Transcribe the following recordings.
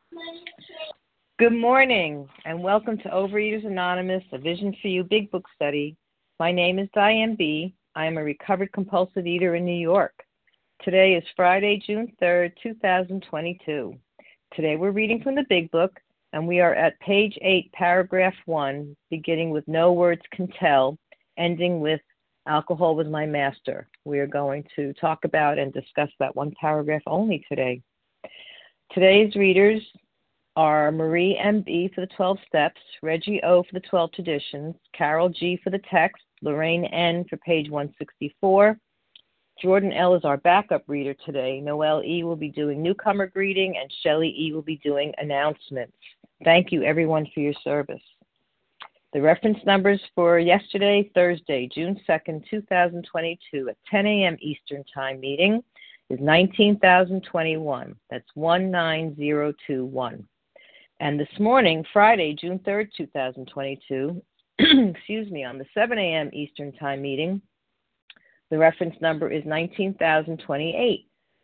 Good morning, and welcome to Overeaters Anonymous, a Vision for You Big Book Study. My name is Diane B. I am a recovered compulsive eater in New York. Today is Friday, June 3rd, 2022. Today we're reading from the Big Book, and we are at page 8, paragraph 1, beginning with No Words Can Tell, ending with Alcohol Was My Master. We are going to talk about and discuss that one paragraph only today. Today's readers are Marie M.B. for the 12 Steps, Reggie O. for the 12 Traditions, Carol G. for the text, Lorraine N. for page 164. Jordan L. is our backup reader today. Noelle E. will be doing newcomer greeting, and Shelley E. will be doing announcements. Thank you, everyone, for your service. The reference numbers for yesterday, Thursday, June 2nd, 2022, at 10 a.m. Eastern Time meeting is 19,021. That's 19021. And this morning, Friday, June 3rd, 2022, on the 7 a.m. Eastern Time meeting, the reference number is 19,028,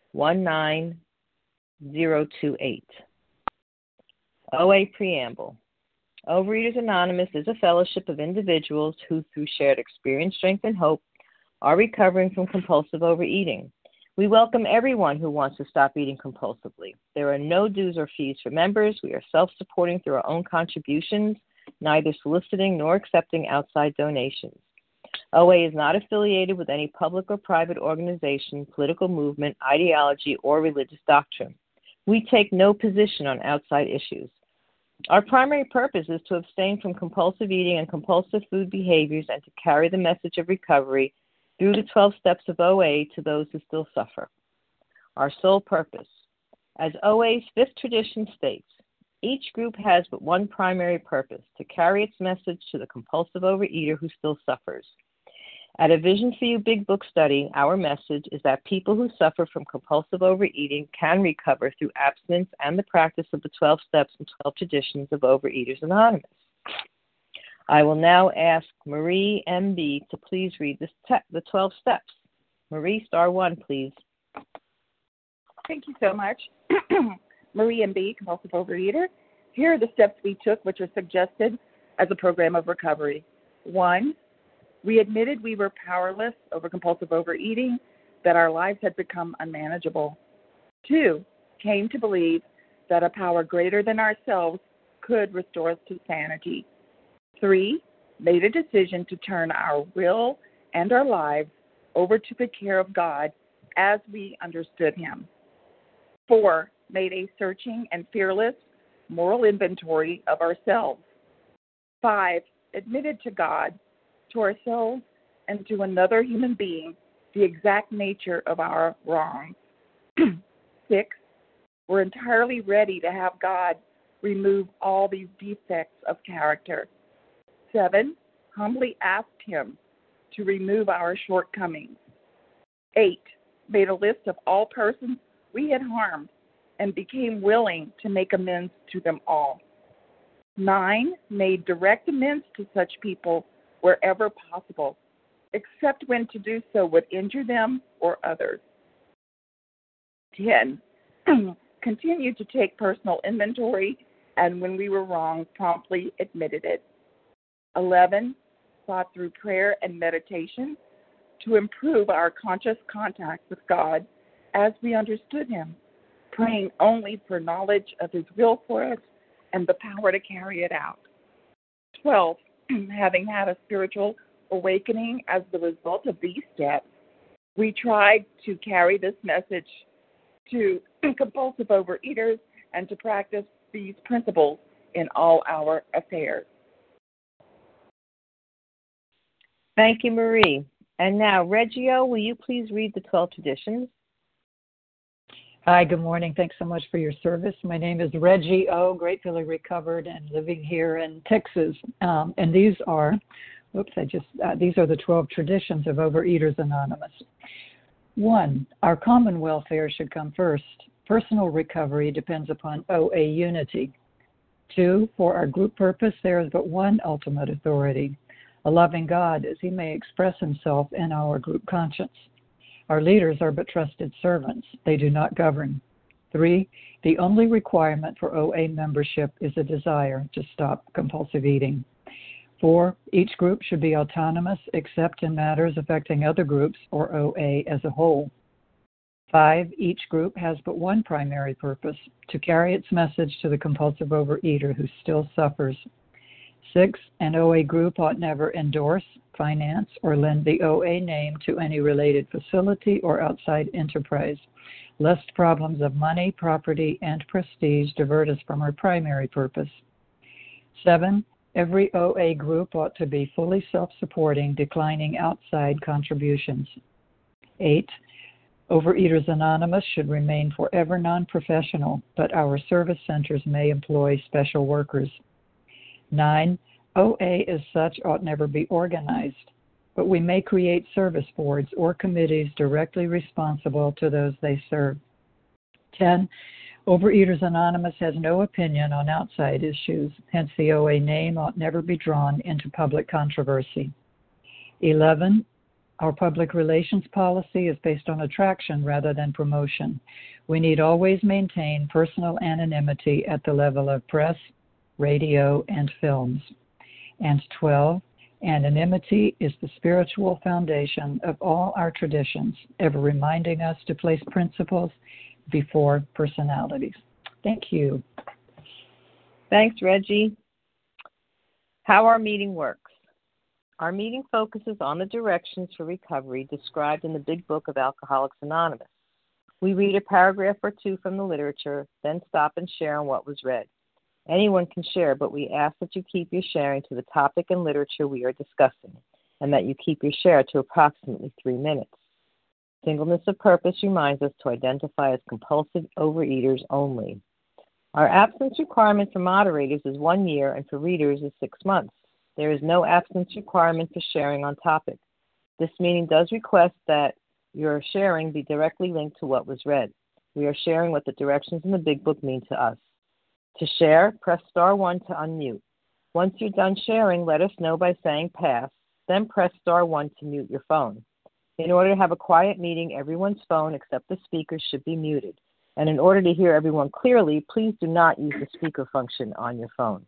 19028. OA Preamble. Overeaters Anonymous is a fellowship of individuals who, through shared experience, strength, and hope, are recovering from compulsive overeating. We welcome everyone who wants to stop eating compulsively. There are no dues or fees for members. We are self-supporting through our own contributions, neither soliciting nor accepting outside donations. OA is not affiliated with any public or private organization, political movement, ideology, or religious doctrine. We take no position on outside issues. Our primary purpose is to abstain from compulsive eating and compulsive food behaviors and to carry the message of recovery through the 12 steps of OA to those who still suffer. Our sole purpose. As OA's fifth tradition states, each group has but one primary purpose, to carry its message to the compulsive overeater who still suffers. At a Vision for You Big Book Study, our message is that people who suffer from compulsive overeating can recover through abstinence and the practice of the 12 steps and 12 traditions of Overeaters Anonymous. I will now ask Marie M.B. to please read the 12 steps. Marie, star 1, please. Thank you so much. Marie M.B., compulsive overeater. Here are the steps we took, which are suggested as a program of recovery. 1, we admitted we were powerless over compulsive overeating, that our lives had become unmanageable. 2, came to believe that a power greater than ourselves could restore us to sanity. 3, made a decision to turn our will and our lives over to the care of God as we understood Him. 4, made a searching and fearless moral inventory of ourselves. 5, admitted to God, to ourselves, and to another human being the exact nature of our wrongs. 6, we're entirely ready to have God remove all these defects of character. 7, humbly asked Him to remove our shortcomings. 8, made a list of all persons we had harmed and became willing to make amends to them all. 9, made direct amends to such people wherever possible, except when to do so would injure them or others. 10, continued to take personal inventory, and when we were wrong, promptly admitted it. 11, sought through prayer and meditation to improve our conscious contact with God as we understood Him, praying only for knowledge of His will for us and the power to carry it out. 12, having had a spiritual awakening as the result of these steps, we tried to carry this message to compulsive overeaters and to practice these principles in all our affairs. Thank you, Marie. And now, Reggio, will you please read the 12 traditions? Hi, good morning. Thanks so much for your service. My name is Reggie O, gratefully recovered and living here in Texas. And these are the 12 traditions of Overeaters Anonymous. 1, our common welfare should come first. Personal recovery depends upon OA unity. 2, for our group purpose, there is but one ultimate authority, a loving God as He may express Himself in our group conscience. Our leaders are but trusted servants. They do not govern. 3, the only requirement for OA membership is a desire to stop compulsive eating. 4, each group should be autonomous except in matters affecting other groups or OA as a whole. 5, each group has but one primary purpose, to carry its message to the compulsive overeater who still suffers. 6, an OA group ought never endorse, finance, or lend the OA name to any related facility or outside enterprise, lest problems of money, property, and prestige divert us from our primary purpose. 7, every OA group ought to be fully self-supporting, declining outside contributions. 8, Overeaters Anonymous should remain forever non-professional, but our service centers may employ special workers. 9, OA as such ought never be organized, but we may create service boards or committees directly responsible to those they serve. 10, Overeaters Anonymous has no opinion on outside issues, hence the OA name ought never be drawn into public controversy. 11, our public relations policy is based on attraction rather than promotion. We need always maintain personal anonymity at the level of press, radio, and films. And 12, anonymity is the spiritual foundation of all our traditions, ever reminding us to place principles before personalities. Thank you. Thanks, Reggie. How our meeting works. Our meeting focuses on the directions for recovery described in the Big Book of Alcoholics Anonymous. We read a paragraph or two from the literature, then stop and share on what was read. Anyone can share, but we ask that you keep your sharing to the topic and literature we are discussing, and that you keep your share to approximately 3 minutes. Singleness of purpose reminds us to identify as compulsive overeaters only. Our absence requirement for moderators is 1 year, and for readers is 6 months. There is no absence requirement for sharing on topic. This meeting does request that your sharing be directly linked to what was read. We are sharing what the directions in the Big Book mean to us. To share, press star 1 to unmute. Once you're done sharing, let us know by saying pass, then press star 1 to mute your phone. In order to have a quiet meeting, everyone's phone except the speaker should be muted. And in order to hear everyone clearly, please do not use the speaker function on your phone.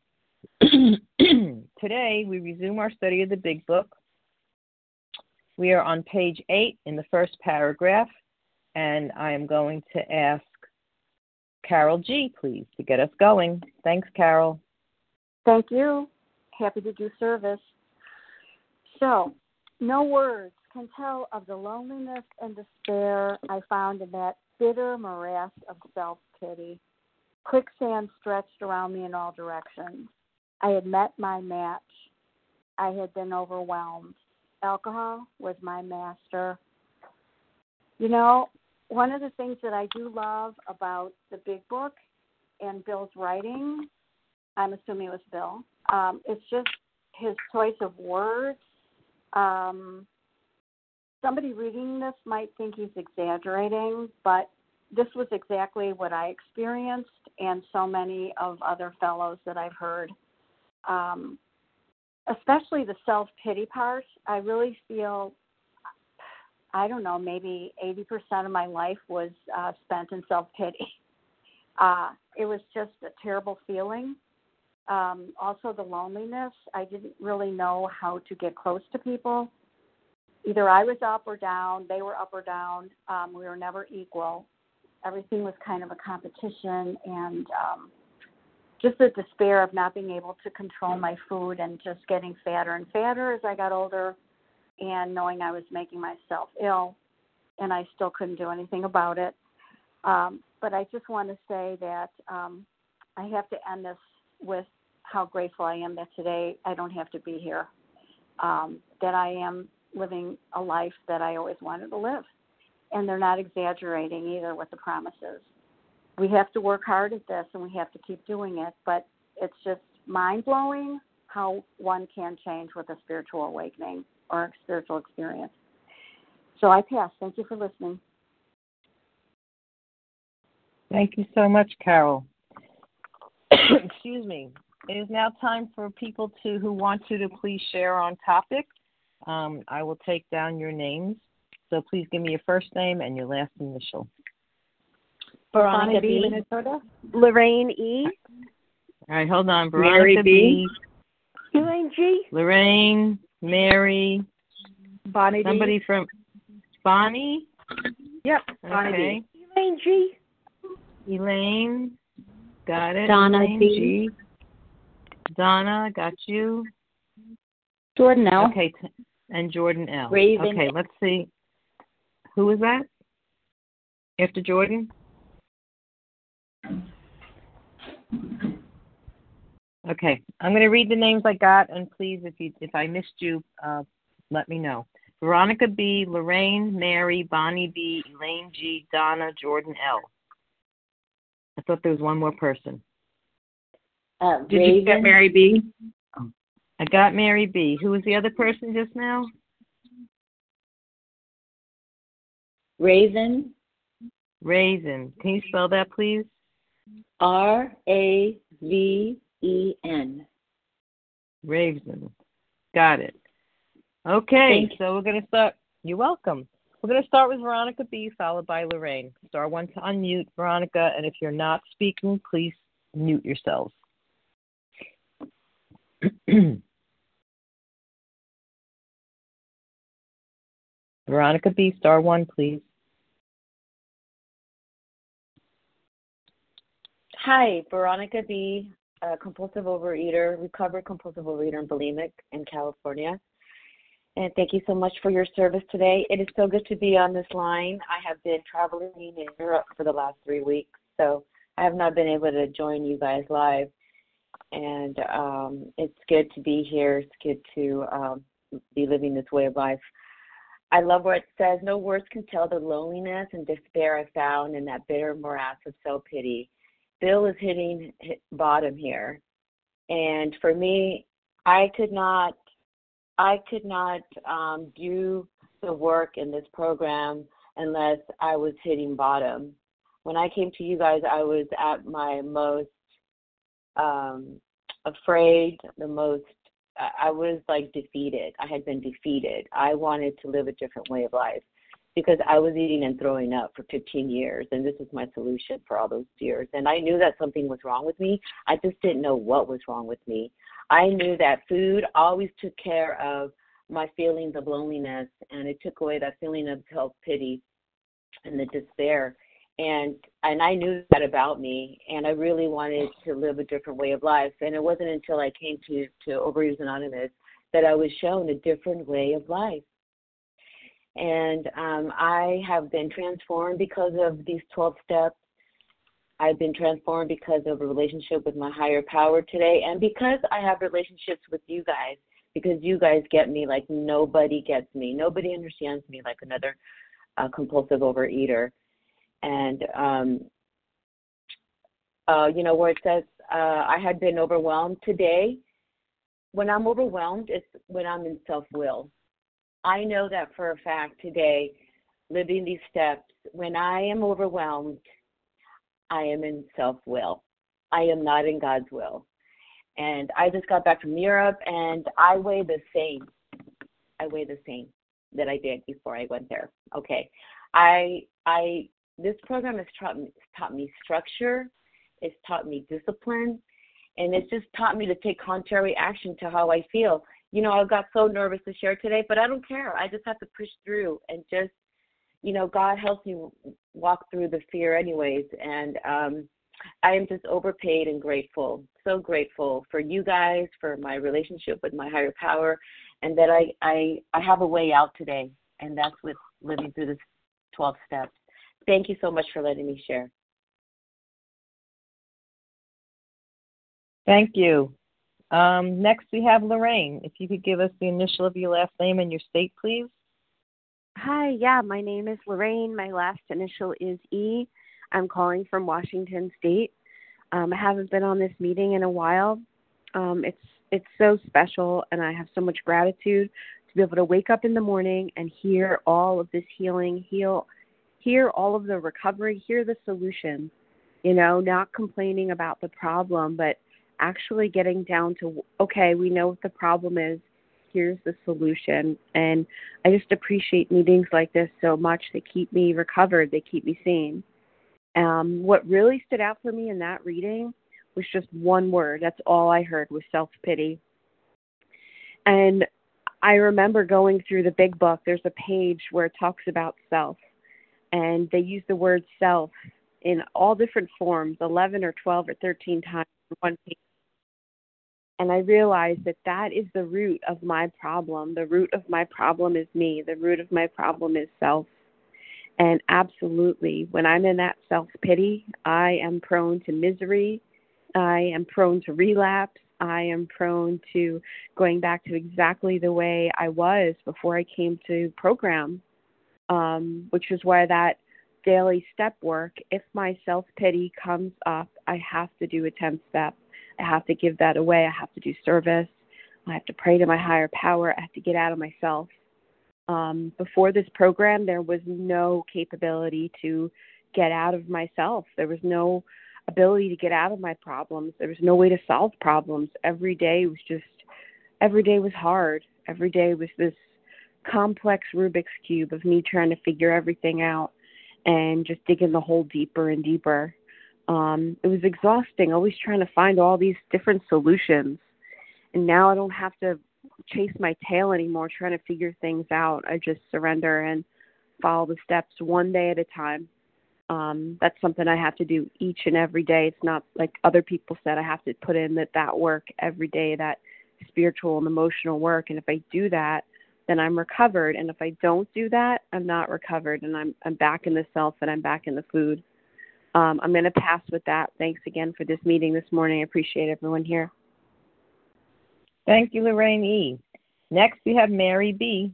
Today, we resume our study of the Big Book. We are on page 8 in the first paragraph, and I am going to ask Carol G., please, to get us going. Thanks, Carol. Thank you. Happy to do service. So, no words can tell of the loneliness and despair I found in that bitter morass of self-pity. Quicksand stretched around me in all directions. I had met my match. I had been overwhelmed. Alcohol was my master. You know, one of the things that I do love about the Big Book and Bill's writing, I'm assuming it was Bill, it's just his choice of words. Somebody reading this might think he's exaggerating, but this was exactly what I experienced and so many of other fellows that I've heard. Especially the self-pity part. I really feel, I don't know, maybe 80% of my life was spent in self-pity. It was just a terrible feeling. Also the loneliness. I didn't really know how to get close to people. Either I was up or down, they were up or down. We were never equal. Everything was kind of a competition, and just the despair of not being able to control my food and just getting fatter and fatter as I got older, and knowing I was making myself ill, and I still couldn't do anything about it. But I just want to say that I have to end this with how grateful I am that today I don't have to be here, that I am living a life that I always wanted to live. And they're not exaggerating either with the promises. We have to work hard at this, and we have to keep doing it, but it's just mind-blowing how one can change with a spiritual awakening or a spiritual experience. So I pass. Thank you for listening. Thank you so much, Carol. Excuse me. It is now time for people who want to please share on topic. I will take down your names. So please give me your first name and your last initial. Veronica B, B. Minnesota. Lorraine E. All right, hold on. Mary Veronica B. Elaine G. Lorraine, Mary, Bonnie somebody D. from Bonnie. Yep, Bonnie Okay. D. Elaine G. Elaine, got it. Donna Elaine D. G. Donna, got you. Jordan L. Okay, and Jordan L. Raven. Okay, let's see. Who was that? After Jordan? Okay, I'm going to read the names I got, and please, if I missed you, let me know. Veronica B, Lorraine, Mary, Bonnie B, Elaine G, Donna, Jordan L. I thought there was one more person. Did you get Mary B? I got Mary B. Who was the other person just now? Raven. Raven. Can you spell that, please? Raven. Raven. Got it. Okay, so we're going to start. You're welcome. We're going to start with Veronica B, followed by Lorraine. Star 1 to unmute Veronica, and if you're not speaking, please mute yourselves. Veronica B, star 1, please. Hi, Veronica B., compulsive overeater, recovered compulsive overeater and bulimic in California. And thank you so much for your service today. It is so good to be on this line. I have been traveling in Europe for the last 3 weeks, so I have not been able to join you guys live. And it's good to be here. It's good to be living this way of life. I love where it says, no words can tell the loneliness and despair I found in that bitter morass of self-pity. Bill is hitting bottom here. And for me, I could not do the work in this program unless I was hitting bottom. When I came to you guys, I was at my most afraid, I was like defeated. I had been defeated. I wanted to live a different way of life because I was eating and throwing up for 15 years, and this is my solution for all those years. And I knew that something was wrong with me. I just didn't know what was wrong with me. I knew that food always took care of my feelings of loneliness, and it took away that feeling of self-pity and the despair. And I knew that about me, and I really wanted to live a different way of life. And it wasn't until I came to Overeaters Anonymous that I was shown a different way of life. And I have been transformed because of these 12 steps. I've been transformed because of a relationship with my higher power today, and because I have relationships with you guys, because you guys get me like nobody gets me. Nobody understands me like another compulsive overeater. And, where it says I had been overwhelmed today, when I'm overwhelmed, it's when I'm in self-will. I know that for a fact today, living these steps, when I am overwhelmed, I am in self-will. I am not in God's will. And I just got back from Europe, and I weigh the same. That I did before I went there. Okay. This program has taught me structure. It's taught me discipline. And it's just taught me to take contrary action to how I feel. I got so nervous to share today, but I don't care. I just have to push through and just, God helps me walk through the fear anyways. And I am just overpaid and grateful, so grateful for you guys, for my relationship with my higher power, and that I have a way out today, and that's with living through this 12 steps. Thank you so much for letting me share. Thank you. Next, we have Lorraine. If you could give us the initial of your last name and your state, please. Hi, yeah, my name is Lorraine. My last initial is E. I'm calling from Washington State. I haven't been on this meeting in a while. It's so special, and I have so much gratitude to be able to wake up in the morning and hear all of this healing, hear all of the recovery, hear the solution, not complaining about the problem, but actually getting down to, okay, we know what the problem is. Here's the solution. And I just appreciate meetings like this so much. They keep me recovered. They keep me sane. What really stood out for me in that reading was just one word. That's all I heard was self-pity. And I remember going through the big book. There's a page where it talks about self, and they use the word self in all different forms, 11 or 12 or 13 times in one page. And I realized that that is the root of my problem. The root of my problem is me. The root of my problem is self. And absolutely, when I'm in that self-pity, I am prone to misery. I am prone to relapse. I am prone to going back to exactly the way I was before I came to program, which is why that daily step work, if my self-pity comes up, I have to do a 10th step. I have to give that away. I have to do service. I have to pray to my higher power. I have to get out of myself. Before this program, there was no capability to get out of myself. There was no ability to get out of my problems. There was no way to solve problems. Every day was hard. Every day was this complex Rubik's Cube of me trying to figure everything out and just digging the hole deeper and deeper. It was exhausting, always trying to find all these different solutions. And now I don't have to chase my tail anymore trying to figure things out. I just surrender and follow the steps one day at a time. That's something I have to do each and every day. It's not like other people said. I have to put in that work every day, that spiritual and emotional work. And if I do that, then I'm recovered. And if I don't do that, I'm not recovered. And I'm back in the self and I'm back in the food. I'm going to pass with that. Thanks again for this meeting this morning. I appreciate everyone here. Thank you, Lorraine E. Next, we have Mary B.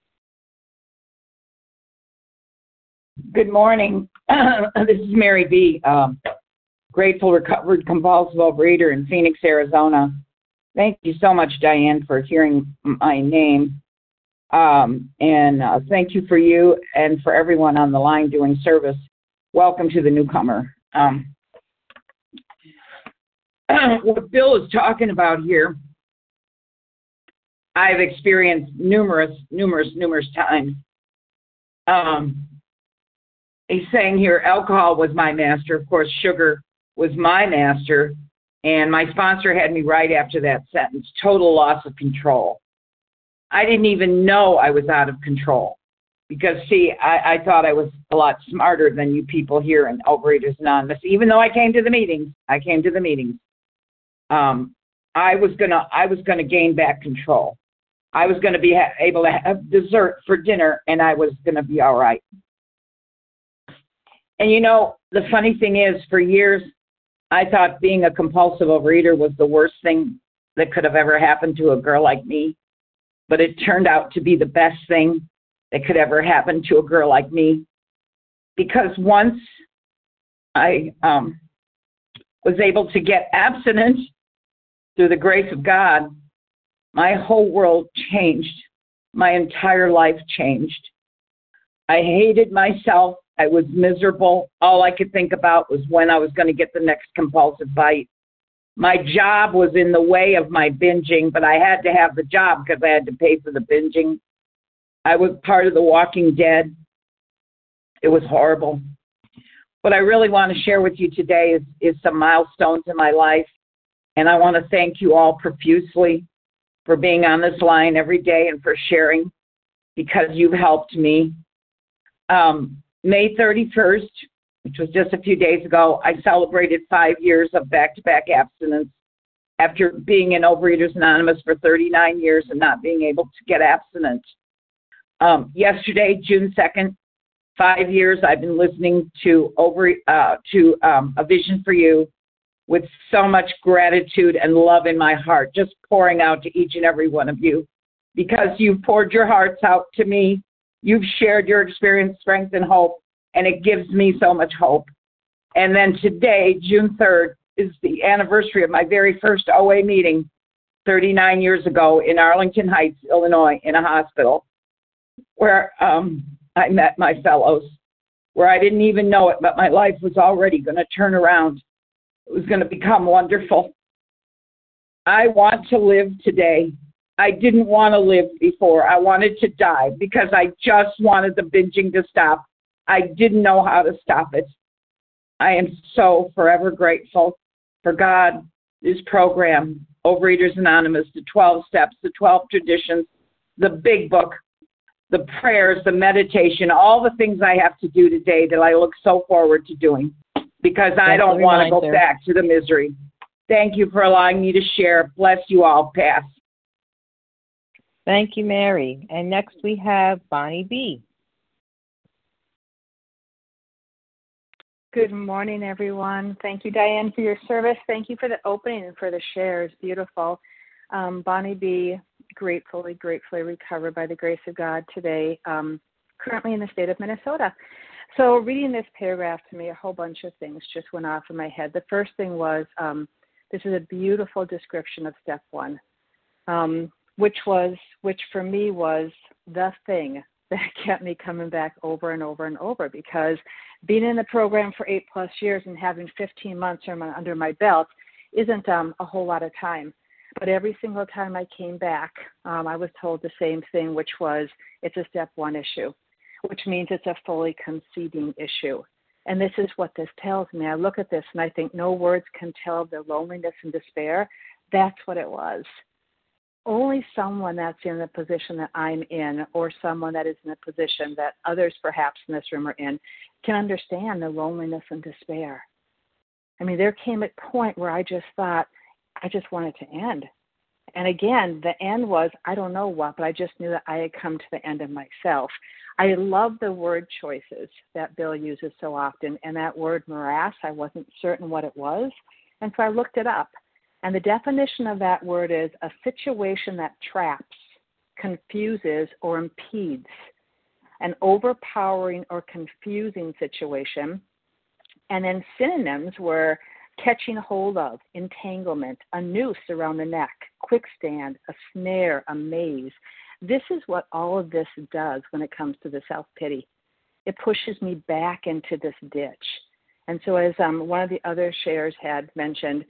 Good morning. This is Mary B., grateful recovered compulsive overeater in Phoenix, Arizona. Thank you so much, Diane, for hearing my name. And thank you for you and for everyone on the line doing service. Welcome to the newcomer. What Bill is talking about here, I've experienced numerous times. He's saying here, alcohol was my master. Of course, sugar was my master. And my sponsor had me right after that sentence, total loss of control. I didn't even know I was out of control because, see, I thought I was a lot smarter than you people here in Overeaters Anonymous. Even though I came to the meetings. I was gonna gain back control. I was going to be able to have dessert for dinner, and I was going to be all right. And, you know, the funny thing is, for years, I thought being a compulsive overeater was the worst thing that could have ever happened to a girl like me. But it turned out to be the best thing that could ever happen to a girl like me. Because once I was able to get abstinent through the grace of God, my whole world changed. My entire life changed. I hated myself. I was miserable. All I could think about was when I was going to get the next compulsive bite. My job was in the way of my binging, but I had to have the job because I had to pay for the binging. I was part of the Walking Dead. It was horrible. What I really want to share with you today is some milestones in my life, and I want to thank you all profusely for being on this line every day and for sharing, because you've helped me. May 31st, which was just a few days ago, I celebrated 5 years of back-to-back abstinence after being in Overeaters Anonymous for 39 years and not being able to get abstinent. Yesterday, June 2nd, 5 years I've been listening to A Vision for You with so much gratitude and love in my heart, just pouring out to each and every one of you, because you've poured your hearts out to me. You've shared your experience, strength, and hope, and it gives me so much hope. And then today, June 3rd, is the anniversary of my very first OA meeting 39 years ago in Arlington Heights, Illinois, in a hospital, where I met my fellows, where I didn't even know it, but my life was already going to turn around. It was going to become wonderful. I want to live today. I didn't want to live before. I wanted to die because I just wanted the binging to stop. I didn't know how to stop it. I am so forever grateful for God, this program, Overeaters Anonymous, the 12 steps, the 12 traditions, the big book, the prayers, the meditation, all the things I have to do today that I look so forward to doing because I don't want to go back to the misery. Thank you for allowing me to share. Bless you all. Pass. Thank you, Mary. And next we have Bonnie B. Good morning, everyone. Thank you, Diane, for your service. Thank you for the opening and for the shares. Beautiful. Bonnie B., gratefully recovered by the grace of God today, currently in the state of Minnesota. So reading this paragraph to me, a whole bunch of things just went off in my head. The first thing was, this is a beautiful description of step one, which for me was the thing that kept me coming back over and over and over, because being in the program for 8+ years and having 15 months under my belt isn't a whole lot of time. But every single time I came back, I was told the same thing, which was it's a step one issue, which means it's a fully conceding issue. And this is what this tells me. I look at this and I think no words can tell the loneliness and despair. That's what it was. Only someone that's in the position that I'm in, or someone that is in a position that others perhaps in this room are in, can understand the loneliness and despair. I mean, there came a point where I just thought, I just wanted to end. And again, the end was, I don't know what, but I just knew that I had come to the end of myself. I love the word choices that Bill uses so often. And that word morass, I wasn't certain what it was. And so I looked it up. And the definition of that word is a situation that traps, confuses, or impedes. An overpowering or confusing situation. And then synonyms were catching hold of, entanglement, a noose around the neck, quickstand, a snare, a maze. This is what all of this does when it comes to the self-pity. It pushes me back into this ditch. And so as one of the other shares had mentioned,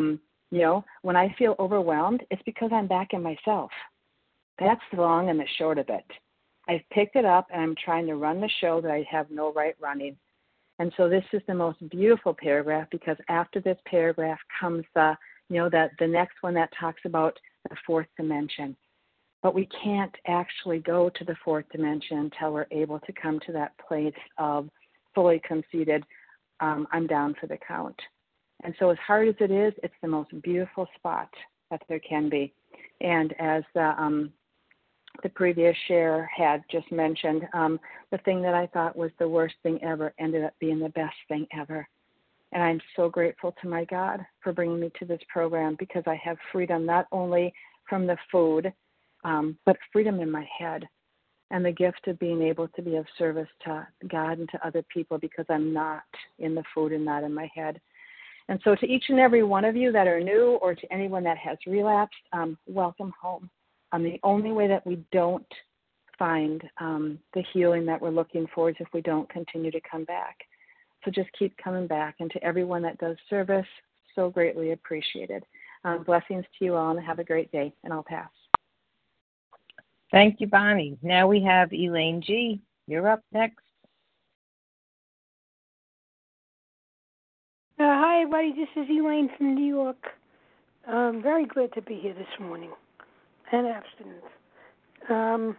when I feel overwhelmed, it's because I'm back in myself. That's the long and the short of it. I've picked it up and I'm trying to run the show that I have no right running. And so this is the most beautiful paragraph, because after this paragraph comes the next one that talks about the fourth dimension. But we can't actually go to the fourth dimension until we're able to come to that place of fully conceded, I'm down for the count. And so as hard as it is, it's the most beautiful spot that there can be. And as the previous share had just mentioned, the thing that I thought was the worst thing ever ended up being the best thing ever. And I'm so grateful to my God for bringing me to this program, because I have freedom not only from the food, but freedom in my head, and the gift of being able to be of service to God and to other people, because I'm not in the food and not in my head. And so to each and every one of you that are new, or to anyone that has relapsed, welcome home. The only way that we don't find the healing that we're looking for is if we don't continue to come back. So just keep coming back. And to everyone that does service, so greatly appreciated. Blessings to you all, and have a great day. And I'll pass. Thank you, Bonnie. Now we have Elaine G. You're up next. Hi, everybody. This is Elaine from New York. I'm very glad to be here this morning. And abstinence.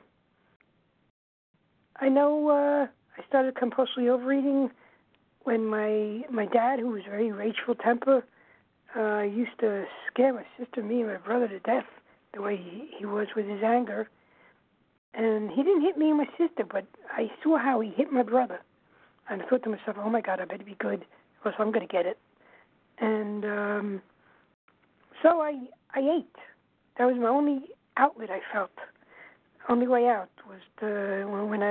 I know I started compulsively overeating when my dad, who was very rageful temper, used to scare my sister, me, and my brother to death the way he was with his anger. And he didn't hit me and my sister, but I saw how he hit my brother. And I thought to myself, oh, my God, I better be good, or else I'm going to get it. And so I ate. That was my only outlet I felt. Only way out was when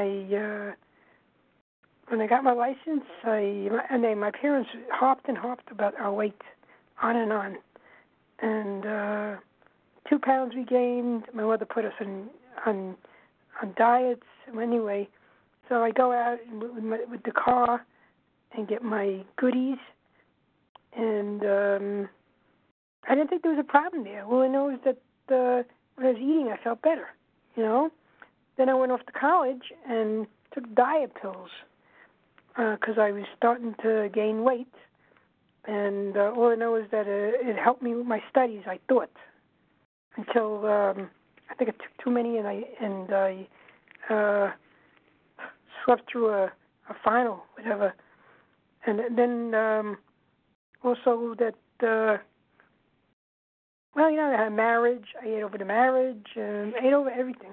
I got my license. My parents harped about our weight, on and on. And 2 pounds we gained. My mother put us on diets. Anyway, so I go out with the car and get my goodies. And I didn't think there was a problem there. All I know is that when I was eating, I felt better, Then I went off to college and took diet pills. because I was starting to gain weight. And all I know is that it helped me with my studies, I thought, until I think I took too many, and I slept through a final, whatever. And then also that, well, I had a marriage. I ate over the marriage, and I ate over everything,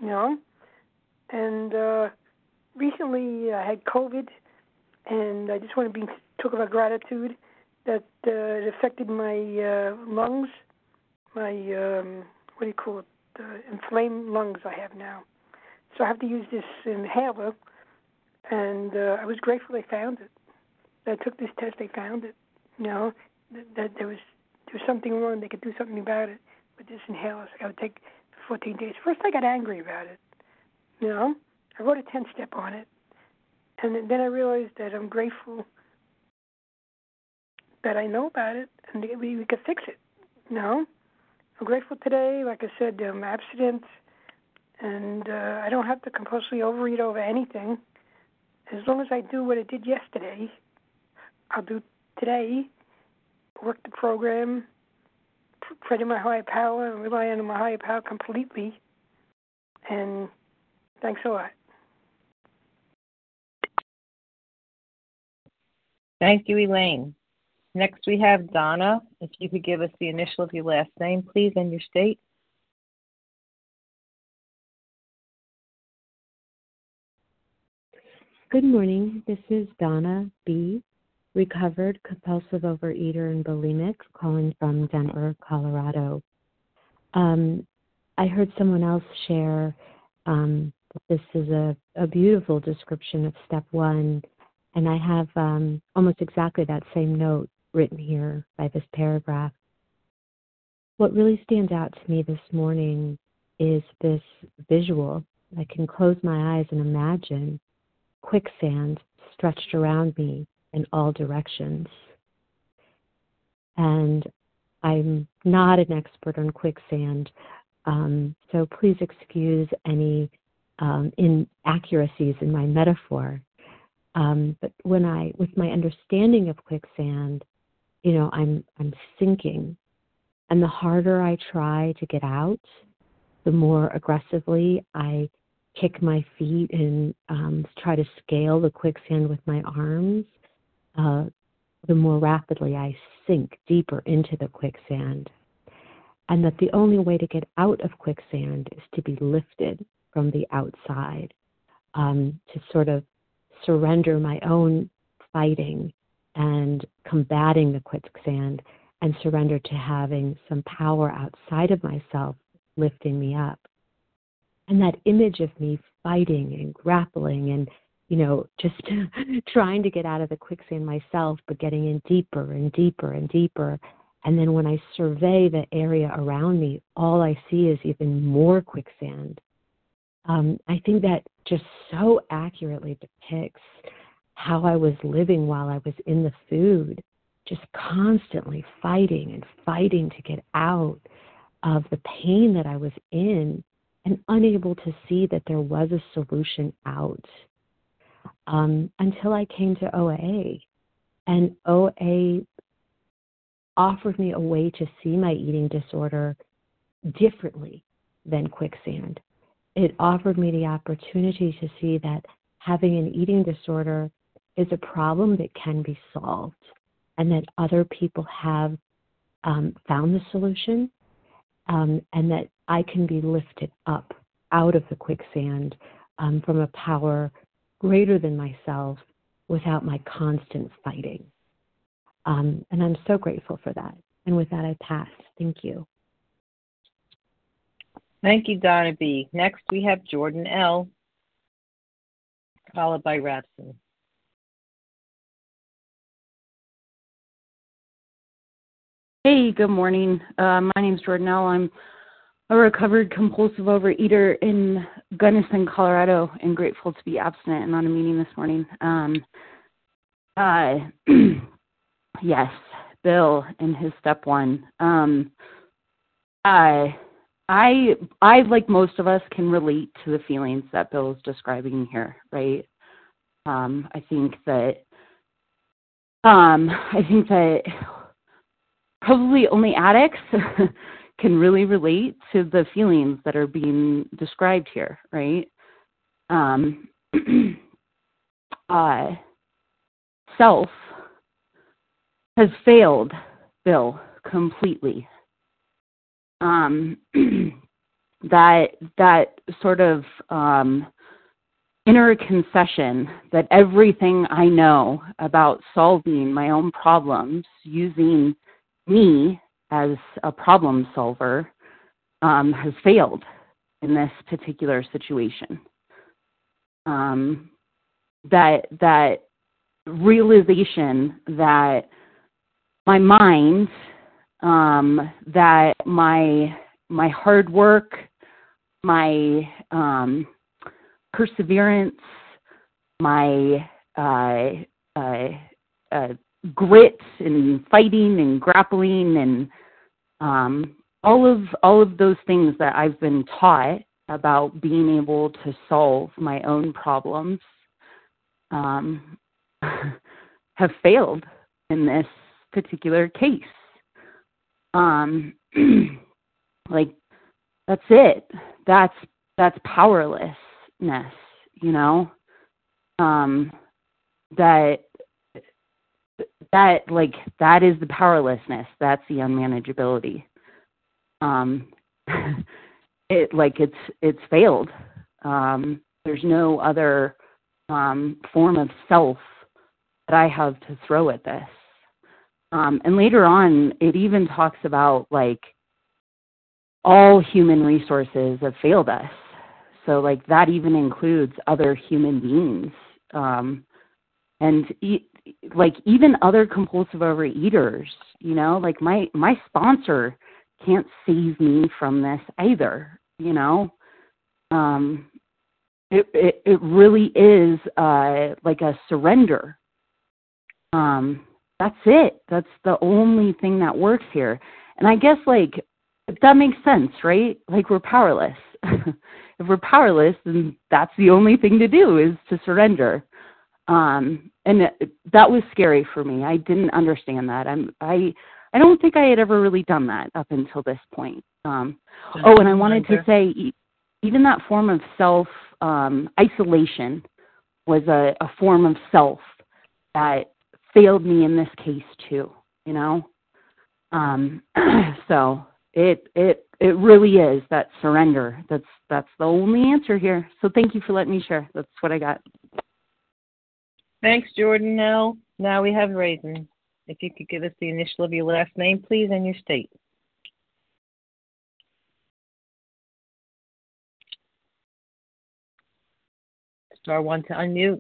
And recently I had COVID, and I just want to talk about gratitude that it affected my lungs, my, what do you call it, inflamed lungs I have now. So I have to use this inhaler, and I was grateful they found it. I took this test, they found it, that there was something wrong, they could do something about it with this inhaler. So I got to take 14 days. First I got angry about it, I wrote a 10-step on it, and then I realized that I'm grateful that I know about it, and we could fix it, I'm grateful today, like I said, I'm abstinent, and I don't have to compulsively overeat over anything. As long as I do what I did yesterday, I'll do today, work the program, pray to my higher power, and rely on my higher power completely, and thanks a lot. Thank you, Elaine. Next, we have Donna. If you could give us the initial of your last name, please, and your state. Good morning. This is Donna B., recovered compulsive overeater and bulimic, calling from Denver, Colorado. I heard someone else share that this is a beautiful description of step one, and I have almost exactly that same note written here by this paragraph. What really stands out to me this morning is this visual. I can close my eyes and imagine quicksand stretched around me in all directions. And I'm not an expert on quicksand, so please excuse any inaccuracies in my metaphor. But with my understanding of quicksand, I'm sinking. And the harder I try to get out, the more aggressively I kick my feet and try to scale the quicksand with my arms, the more rapidly I sink deeper into the quicksand. And that the only way to get out of quicksand is to be lifted from the outside, to sort of surrender my own fighting and combating the quicksand, and surrender to having some power outside of myself lifting me up. And that image of me fighting and grappling and, just trying to get out of the quicksand myself, but getting in deeper and deeper and deeper. And then when I survey the area around me, all I see is even more quicksand. I think that just so accurately depicts how I was living while I was in the food, just constantly fighting and fighting to get out of the pain that I was in, and unable to see that there was a solution out, until I came to OA. And OA offered me a way to see my eating disorder differently than quicksand. It offered me the opportunity to see that having an eating disorder is a problem that can be solved, and that other people have found the solution, and that I can be lifted up out of the quicksand from a power greater than myself without my constant fighting. And I'm so grateful for that. And with that, I pass. Thank you. Thank you, Donna B. Next, we have Jordan L., followed by Rapson. Hey, good morning. My name's Jordan L. I'm a recovered compulsive overeater in Gunnison, Colorado, and grateful to be abstinent and on a meeting this morning. Yes, Bill in his step one. I, like most of us, can relate to the feelings that Bill is describing here, right? I think that probably only addicts can really relate to the feelings that are being described here, right? Self has failed Bill completely. That sort of inner concession that everything I know about solving my own problems using me as a problem solver has failed in this particular situation. That realization that my mind, that my hard work, my perseverance, my grit and fighting and grappling and all of those things that I've been taught about being able to solve my own problems have failed in this particular case. Like, that's it. That's powerlessness, you know? That is the powerlessness. That's the unmanageability. It's failed. There's no other form of self that I have to throw at this. And later on, it even talks about, like, all human resources have failed us. So, like, that even includes other human beings. Even other compulsive overeaters, you know, like my sponsor can't save me from this either, you know. It really is like a surrender. That's it. That's the only thing that works here. And I guess, like, that makes sense, right? Like, we're powerless. If we're powerless, then that's the only thing to do is to surrender. And that was scary for me. I didn't understand that. I don't think I had ever really done that up until this point. And I wanted to say, even that form of self isolation was a form of self that failed me in this case too. You know, so it really is that surrender. That's the only answer here. So thank you for letting me share. That's what I got. Thanks, Jordan. Now we have Raisin. If you could give us the initial of your last name, please, and your state. Star one to unmute.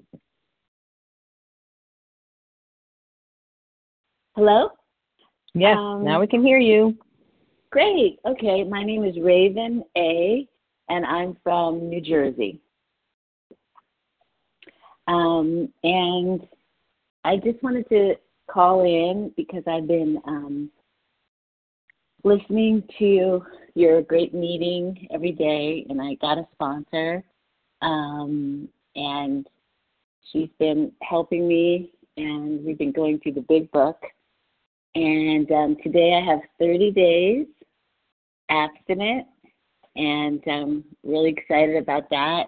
Hello? Yes, now we can hear you. Great. Okay, my name is Raven A., and I'm from New Jersey. And I just wanted to call in because I've been listening to your great meeting every day, and I got a sponsor, and she's been helping me, and we've been going through the big book. And today I have 30 days abstinent, and I'm really excited about that.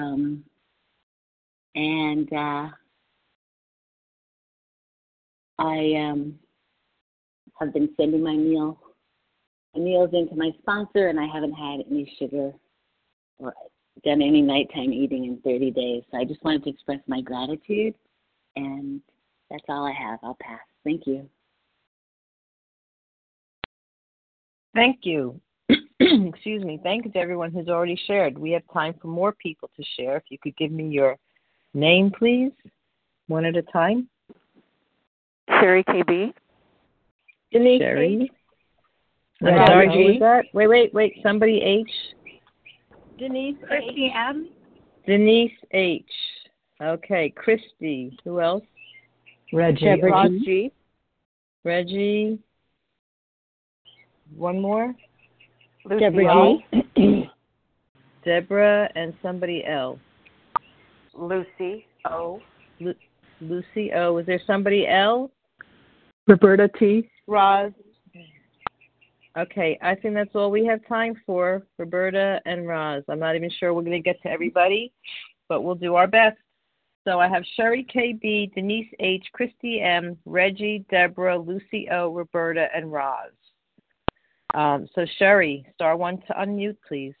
I have been sending my meals into my sponsor, and I haven't had any sugar or done any nighttime eating in 30 days. So I just wanted to express my gratitude, and that's all I have. I'll pass. Thank you. Thank you. Excuse me. Thank you to everyone who's already shared. We have time for more people to share. If you could give me your name, please, one at a time. Sherry KB. Denise Sherry. I'm sorry, who was that? Wait. Somebody H. Denise Christy M. Denise H. Okay. Christy. Who else? Reggie. G. Reggie. One more. Deborah G. Deborah and somebody else. Lucy O. Lucy O. Is there somebody else? Roberta T. Roz. Okay, I think that's all we have time for, Roberta and Roz. I'm not even sure we're going to get to everybody, but we'll do our best. So I have Sherry KB, Denise H, Christy M, Reggie, Deborah, Lucy O, Roberta, and Roz. So Sherry, star 1 to unmute, please.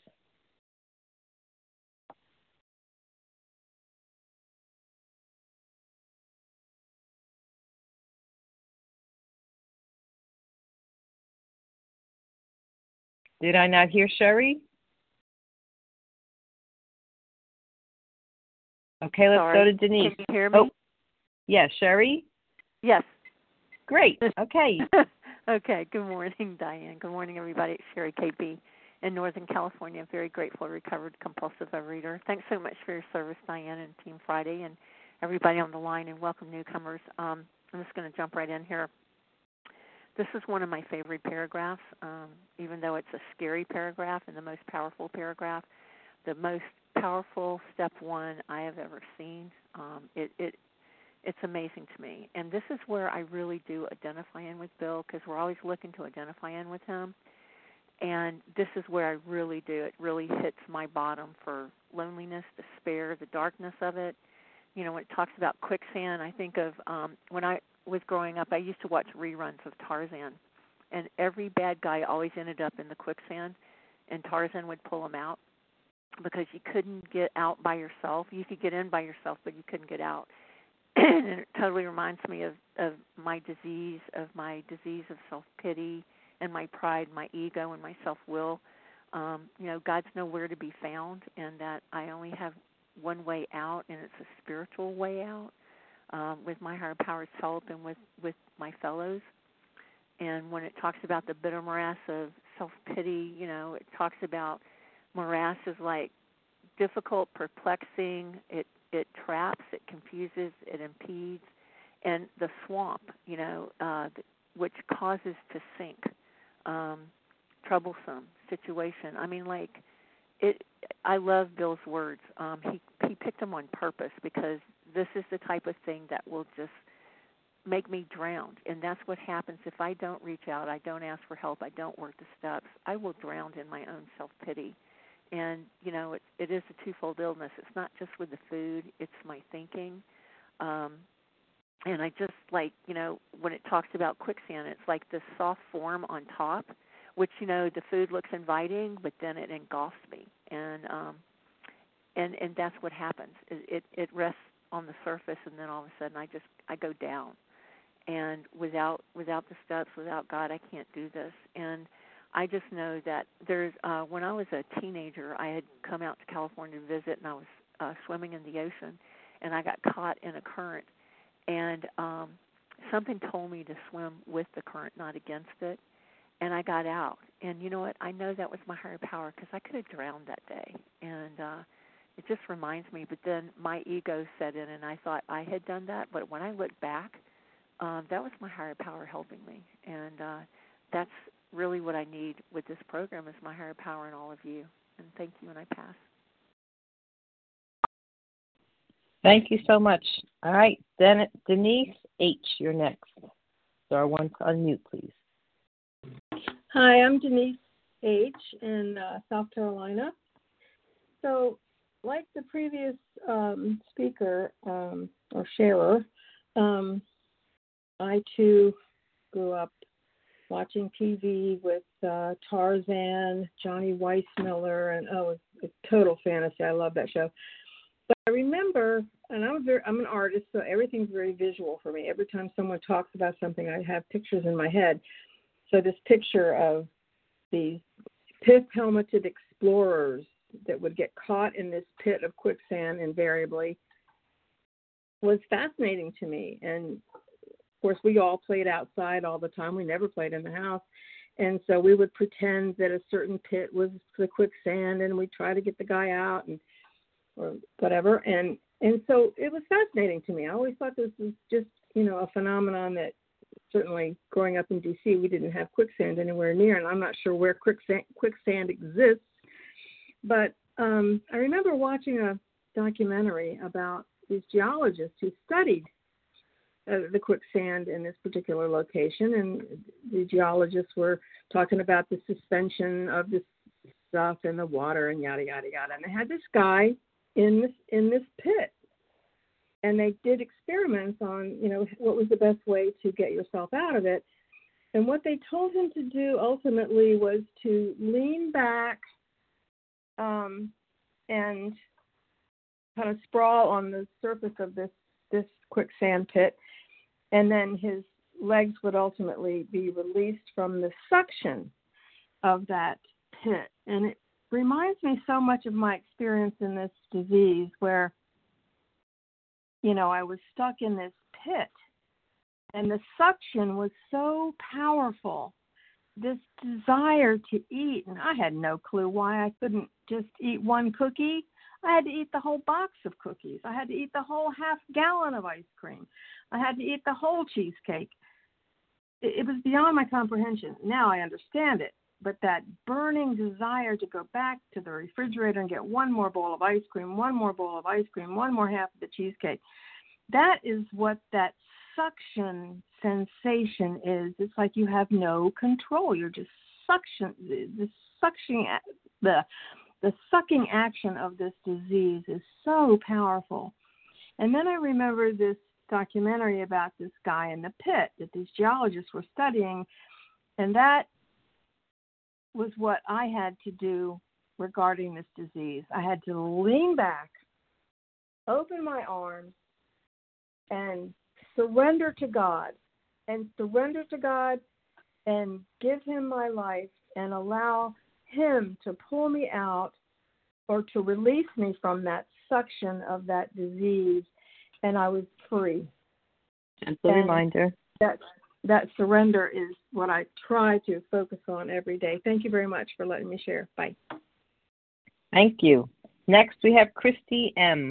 Did I not hear Sherry? Okay, let's go to Denise. Can you hear me? Oh, yeah, Sherry? Yes. Great. Okay. Okay. Good morning, Diane. Good morning, everybody. It's Sherry KB in Northern California. Very grateful, recovered compulsive overeater. Thanks so much for your service, Diane, and Team Friday, and everybody on the line, and welcome newcomers. I'm just going to jump right in here. This is one of my favorite paragraphs, even though it's a scary paragraph and the most powerful paragraph. The most powerful step 1 I have ever seen. It's amazing to me. And this is where I really do identify in with Bill, because we're always looking to identify in with him. And this is where I really do. It really hits my bottom for loneliness, despair, the darkness of it. You know, when it talks about quicksand, I think of when I was growing up, I used to watch reruns of Tarzan. And every bad guy always ended up in the quicksand, and Tarzan would pull him out because you couldn't get out by yourself. You could get in by yourself, but you couldn't get out. And it totally reminds me of my disease of self-pity and my pride, my ego, and my self-will. You know, God's nowhere to be found, and that I only have one way out, and it's a spiritual way out with my higher power's help and with my fellows. And when it talks about the bitter morass of self-pity, you know, it talks about morass is like difficult, perplexing, it traps, it confuses, it impedes, and the swamp, you know, which causes to sink, troublesome situation. I mean, like, I love Bill's words. He picked them on purpose, because this is the type of thing that will just make me drown. And that's what happens if I don't reach out, I don't ask for help, I don't work the steps. I will drown in my own self-pity. And, you know, it is a twofold illness. It's not just with the food, it's my thinking. And I just like, you know, when it talks about quicksand, it's like this soft form on top, which, you know, the food looks inviting, but then it engulfs me. And that's what happens. It rests on the surface, and then all of a sudden I go down. And without the steps, without God, I can't do this. And I just know that there's when I was a teenager, I had come out to California to visit, and I was swimming in the ocean, and I got caught in a current. And something told me to swim with the current, not against it. And I got out. And you know what? I know that was my higher power, because I could have drowned that day. And it just reminds me. But then my ego set in, and I thought I had done that. But when I look back, that was my higher power helping me. And that's really what I need with this program, is my higher power and all of you. And thank you, and I pass. Thank you so much. All right, Denise H., you're next. Star 1 to unmute, please. Hi, I'm Denise H. in South Carolina. So, like the previous speaker or sharer, I too grew up watching TV with Tarzan, Johnny Weissmuller, and it's total fantasy. I love that show. But I remember, and I'm an artist, so everything's very visual for me. Every time someone talks about something, I have pictures in my head. So this picture of these pith-helmeted explorers that would get caught in this pit of quicksand invariably was fascinating to me. And of course, we all played outside all the time. We never played in the house. And so we would pretend that a certain pit was the quicksand, and we'd try to get the guy out or whatever. And so it was fascinating to me. I always thought this was just, you know, a phenomenon that certainly growing up in D.C., we didn't have quicksand anywhere near, and I'm not sure where quicksand exists. But I remember watching a documentary about geologists who studied the quicksand in this particular location, and the geologists were talking about the suspension of this stuff in the water and yada yada yada. And they had this guy in this pit, and they did experiments on what was the best way to get yourself out of it. And what they told him to do ultimately was to lean back and kind of sprawl on the surface of this quicksand pit, and then his legs would ultimately be released from the suction of that pit. And it reminds me so much of my experience in this disease where, I was stuck in this pit, and the suction was so powerful, this desire to eat, and I had no clue why I couldn't just eat one cookie. I had to eat the whole box of cookies. I had to eat the whole half gallon of ice cream. I had to eat the whole cheesecake. It was beyond my comprehension. Now I understand it. But that burning desire to go back to the refrigerator and get one more bowl of ice cream, one more bowl of ice cream, one more half of the cheesecake, that is what that suction sensation is. It's like you have no control. You're just the sucking action of this disease is so powerful. And then I remember this documentary about this guy in the pit that these geologists were studying, and that was what I had to do regarding this disease. I had to lean back, open my arms, and surrender to God, and give him my life and allow him to pull me out or to release me from that suction of that disease, and I was free. Gentle reminder. That surrender is what I try to focus on every day. Thank you very much for letting me share. Bye. Thank you. Next, we have Christy M.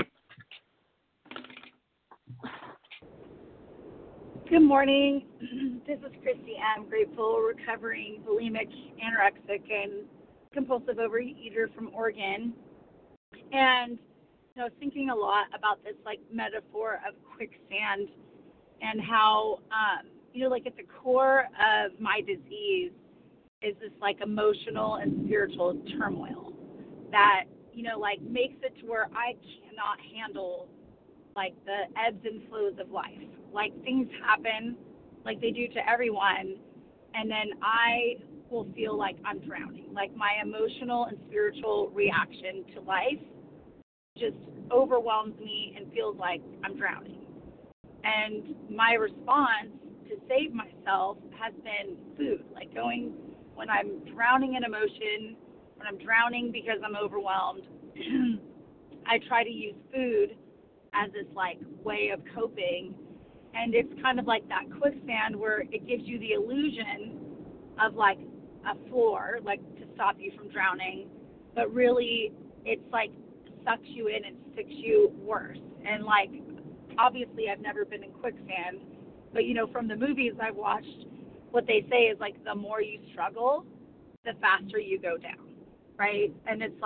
Good morning. This is Christy M. Grateful, recovering bulimic, anorexic, and compulsive overeater from Oregon. And I was thinking a lot about this metaphor of quicksand and how, at the core of my disease is this emotional and spiritual turmoil that, makes it to where I cannot handle the ebbs and flows of life. Things happen like they do to everyone, and then I will feel like I'm drowning. My emotional and spiritual reaction to life just overwhelms me and feels like I'm drowning. And my response to save myself has been food, going when I'm drowning in emotion, when I'm drowning because I'm overwhelmed, I try to use food as this way of coping. And it's kind of like that quicksand where it gives you the illusion of a floor, to stop you from drowning, but really it's sucks you in and sticks you worse. And obviously I've never been in quicksand, but from the movies I've watched, what they say is the more you struggle, the faster you go down, right? And it's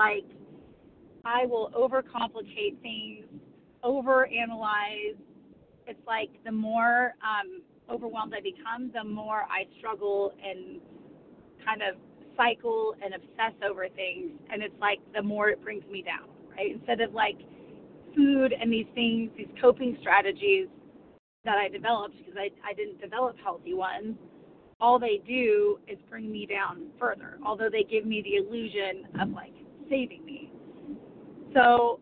I will overcomplicate things, overanalyze. It's the more overwhelmed I become, the more I struggle and kind of cycle and obsess over things, and it's the more it brings me down, right? Instead of food and these things, these coping strategies that I developed, because I didn't develop healthy ones, all they do is bring me down further, although they give me the illusion of saving me. So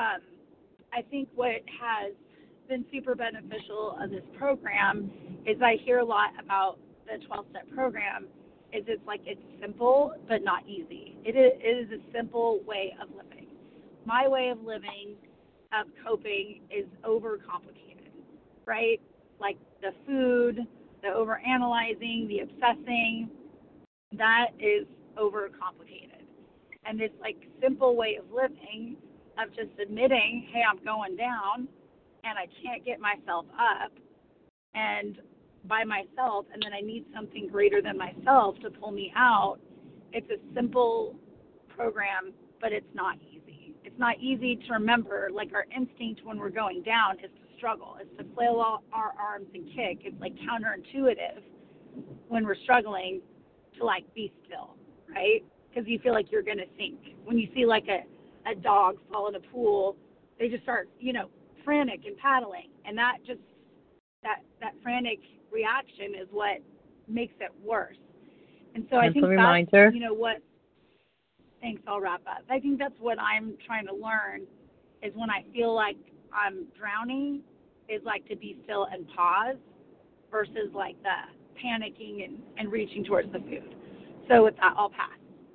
I think what has been super beneficial of this program is I hear a lot about the 12-step program is it's simple but not easy. It is a simple way of living. My way of living, of coping, is overcomplicated, right? The food, the overanalyzing, the obsessing, that is overcomplicated. And this simple way of living, of just admitting, hey, I'm going down and I can't get myself up and by myself, and then I need something greater than myself to pull me out. It's a simple program, but it's not easy. it's not easy to remember. Like our instinct when we're going down is to struggle, is to flail our arms and kick. It's like counterintuitive when we're struggling to like be still, right? Because you feel like you're going to sink. When you see like a dog fall in a pool, they just start, frantic and paddling. And that just, that frantic reaction is what makes it worse. And so I think that's, what, thanks, I'll wrap up. I think that's what I'm trying to learn is when I feel like I'm drowning is like to be still and pause versus like the panicking and reaching towards the food. So with that, I'll pass.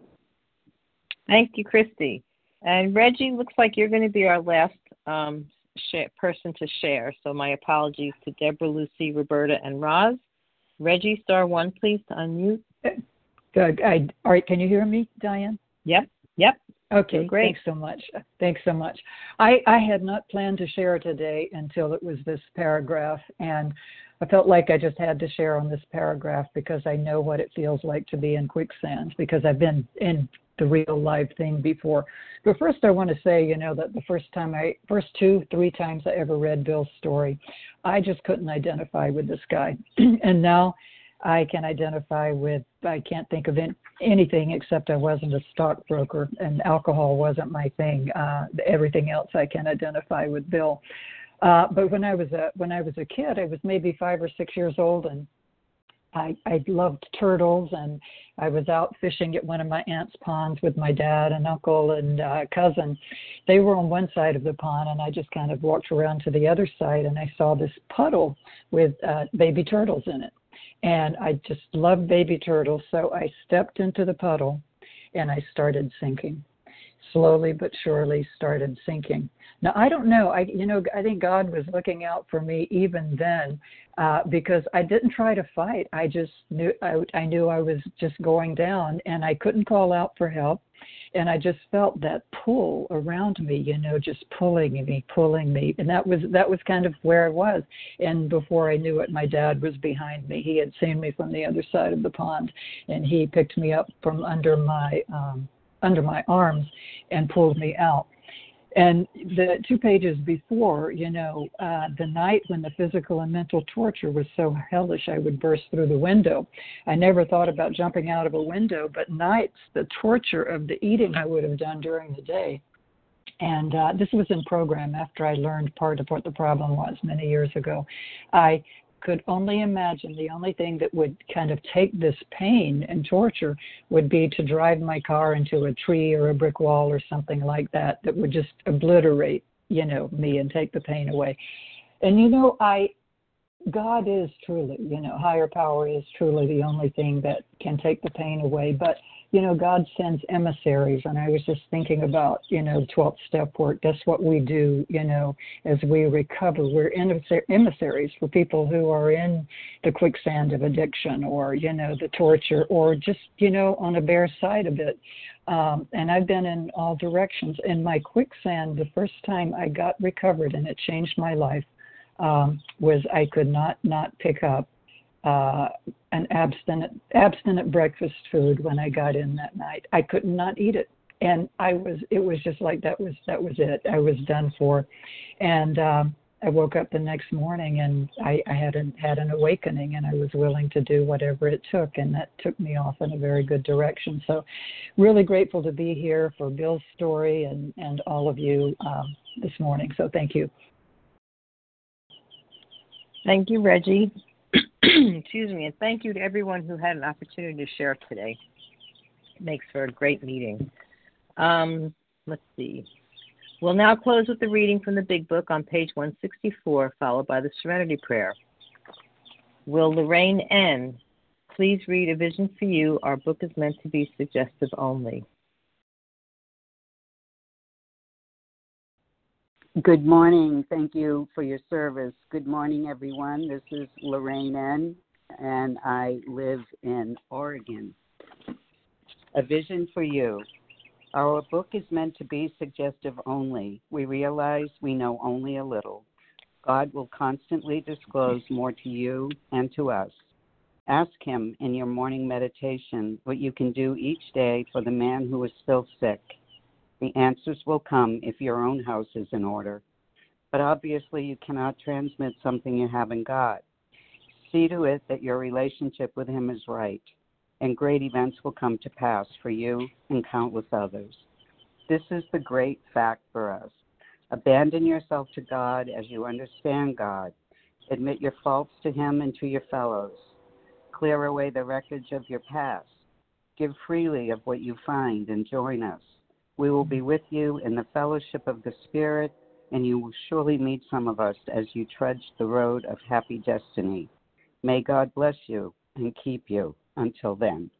Thank you, Christy. And Reggie, looks like you're going to be our last person to share. So my apologies to Deborah, Lucy, Roberta, and Roz. Reggie, star 1, please, to unmute. Good. All right, can you hear me, Diane? Yep. Okay, great. Thanks so much. I had not planned to share today until it was this paragraph, and I felt like I just had to share on this paragraph because I know what it feels like to be in quicksand, because I've been in the real live thing before. But first I want to say, that the first 2-3 times I ever read Bill's story, I just couldn't identify with this guy. And now I can identify with, I can't think of anything except I wasn't a stockbroker and alcohol wasn't my thing. Everything else I can identify with Bill. But when I was a kid, I was maybe 5 or 6 years old, and I loved turtles, and I was out fishing at one of my aunt's ponds with my dad and uncle and cousin. They were on one side of the pond, and I just kind of walked around to the other side, and I saw this puddle with baby turtles in it. And I just loved baby turtles, so I stepped into the puddle, and I started sinking. Slowly but surely started sinking. Now, I don't know. I think God was looking out for me even then because I didn't try to fight. I just knew I knew I was just going down, and I couldn't call out for help. And I just felt that pull around me, just pulling me. And that was kind of where I was. And before I knew it, my dad was behind me. He had seen me from the other side of the pond, and he picked me up from under my arms and pulled me out. And the 2 pages before, the night when the physical and mental torture was so hellish I would burst through the window. I never thought about jumping out of a window, but nights, the torture of the eating I would have done during the day. And this was in program after I learned part of what the problem was many years ago. I could only imagine the only thing that would kind of take this pain and torture would be to drive my car into a tree or a brick wall or something like that would just obliterate, me and take the pain away. And, God is truly, higher power is truly the only thing that can take the pain away. But, God sends emissaries. And I was just thinking about, 12th step work. That's what we do, as we recover. We're emissaries for people who are in the quicksand of addiction or, the torture or just, on a bare side of it. And I've been in all directions. In my quicksand, the first time I got recovered and it changed my life, was I could not pick up an abstinent breakfast food when I got in that night. I could not eat it, and it was just like that was it. I was done for, and I woke up the next morning and I had an awakening, and I was willing to do whatever it took, and that took me off in a very good direction. So, really grateful to be here for Bill's story and all of you this morning. So, thank you. Thank you, Reggie. Excuse me, and thank you to everyone who had an opportunity to share today. It makes for a great meeting. Let's see. We'll now close with the reading from the Big Book on page 164, followed by the Serenity Prayer. Will Lorraine N. please read A Vision for You? Our book is meant to be suggestive only. Good morning. Thank you for your service. Good morning, everyone. This is Lorraine N., and I live in Oregon. A Vision for You. Our book is meant to be suggestive only. We realize we know only a little. God will constantly disclose more to you and to us. Ask Him in your morning meditation what you can do each day for the man who is still sick. The answers will come if your own house is in order. But obviously, you cannot transmit something you haven't got. See to it that your relationship with Him is right, and great events will come to pass for you and countless others. This is the great fact for us. Abandon yourself to God as you understand God. Admit your faults to Him and to your fellows. Clear away the wreckage of your past. Give freely of what you find and join us. We will be with you in the fellowship of the Spirit, and you will surely meet some of us as you trudge the road of happy destiny. May God bless you and keep you until then.